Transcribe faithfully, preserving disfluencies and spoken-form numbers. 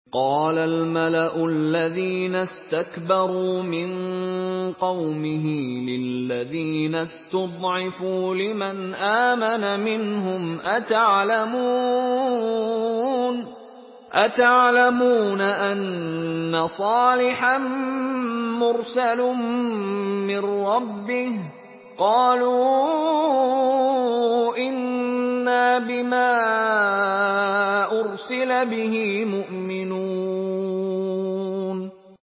قَالَ الْمَلَأُ الَّذِينَ اسْتَكْبَرُوا مِن قَوْمِهِ لِلَّذِينَ اسْتُضْعِفُوا لِمَنْ آمَنَ مِنْهُمْ أَتَعْلَمُونَ أَنَّ صَالِحًا مُّرْسَلٌ مِّن رَّبِّهِ ۚ قَالُوا إِنَّا بِمَا أُرْسِلَ بِهِ مُؤْمِنُونَ